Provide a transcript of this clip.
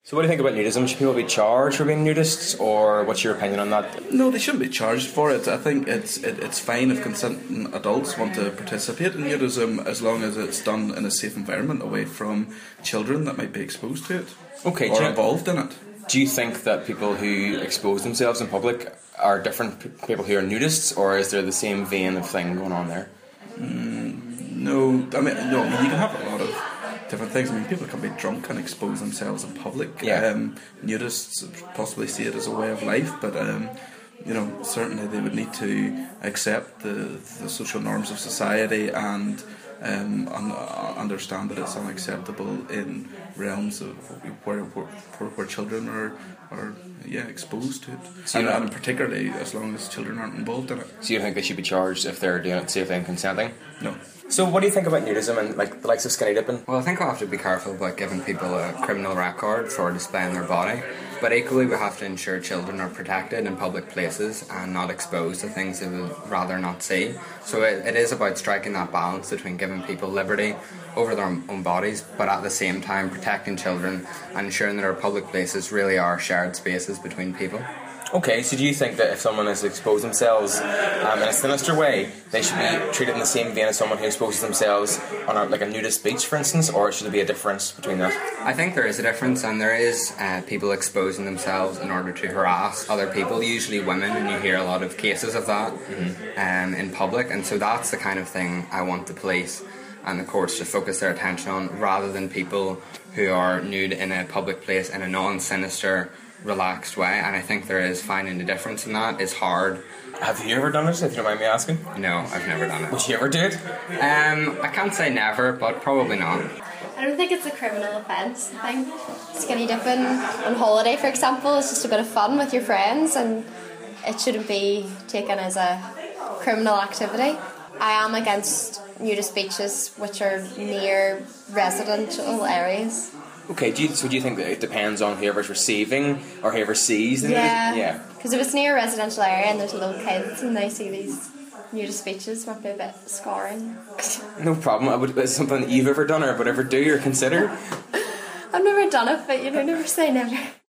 So what do you think about nudism? Should people be charged for being nudists, or what's your opinion on that? No, they shouldn't be charged for it. I think it's fine if consenting adults want to participate in nudism as long as it's done in a safe environment away from children that might be exposed to it Okay, or involved in it. Do you think that people who expose themselves in public are different people who are nudists, or is there the same vein of thing going on there? No, I mean you can have a lot of different things. I mean, people can be drunk and expose themselves in public. Yeah. Nudists possibly see it as a way of life, but certainly they would need to accept the social norms of society and understand that it's unacceptable in realms of where children are exposed to it, and particularly as long as children aren't involved in it. So you think they should be charged if they're doing it safely and consenting? No. So what do you think about nudism and like the likes of skinny dipping? Well, I think we'll have to be careful about giving people a criminal record for displaying their body, but equally we have to ensure children are protected in public places and not exposed to things they would rather not see. So it is about striking that balance between giving people liberty over their own bodies, but at the same time protecting children and ensuring that our public places really are shared spaces between people. Okay, so do you think that if someone has exposed themselves in a sinister way, they should be treated in the same vein as someone who exposes themselves on a nudist beach, for instance, or should there be a difference between that? I think there is a difference, and there is people exposing themselves in order to harass other people, usually women, and you hear a lot of cases of that in public, and so that's the kind of thing I want the police and the courts to focus their attention on, rather than people who are nude in a public place in a non-sinister, relaxed way. And I think there is finding the difference in that is hard. Have you ever done it, if you don't mind me asking? No, I've never done it. Would you ever do it? I can't say never, but probably not. I don't think it's a criminal offence. I think skinny dipping on holiday, for example, is just a bit of fun with your friends, and it shouldn't be taken as a criminal activity. I am against nudist beaches which are near residential areas. Okay, do you think that it depends on whoever's receiving or whoever sees the nudist? Yeah. Because if it's near a residential area and there's little kids and they see these nudist beaches, it might be a bit scarring. No problem. It's something that you've ever done or would ever do or consider? I've never done it, but never say never.